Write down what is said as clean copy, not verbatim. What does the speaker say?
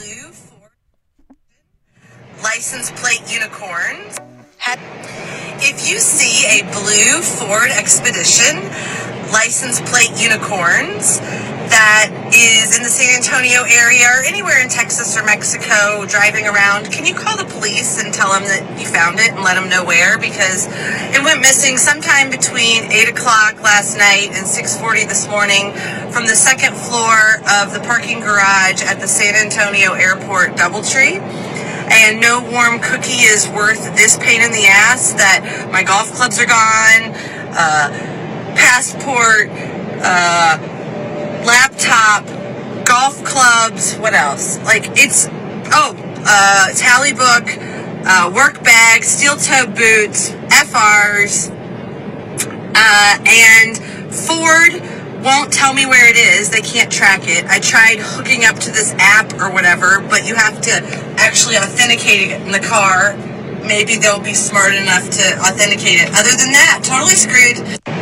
blue Ford license plate unicorns. If you see a blue Ford Expedition license plate unicorns that is in the San Antonio area or anywhere in Texas or Mexico driving around, can you call the police and tell them that you found it and let them know where? Because it went missing sometime between 8 o'clock last night and 6:40 this morning from the second floor of the parking garage at the San Antonio Airport DoubleTree. And no warm cookie is worth this pain in the ass that my golf clubs are gone, passport, laptop, golf clubs, what else? Like, it's, tally book, work bag, steel toe boots, FRs, and Ford won't tell me where it is. They can't track it. I tried hooking up to this app or whatever, but you have to actually authenticate it in the car. Maybe they'll be smart enough to authenticate it. Other than that, totally screwed.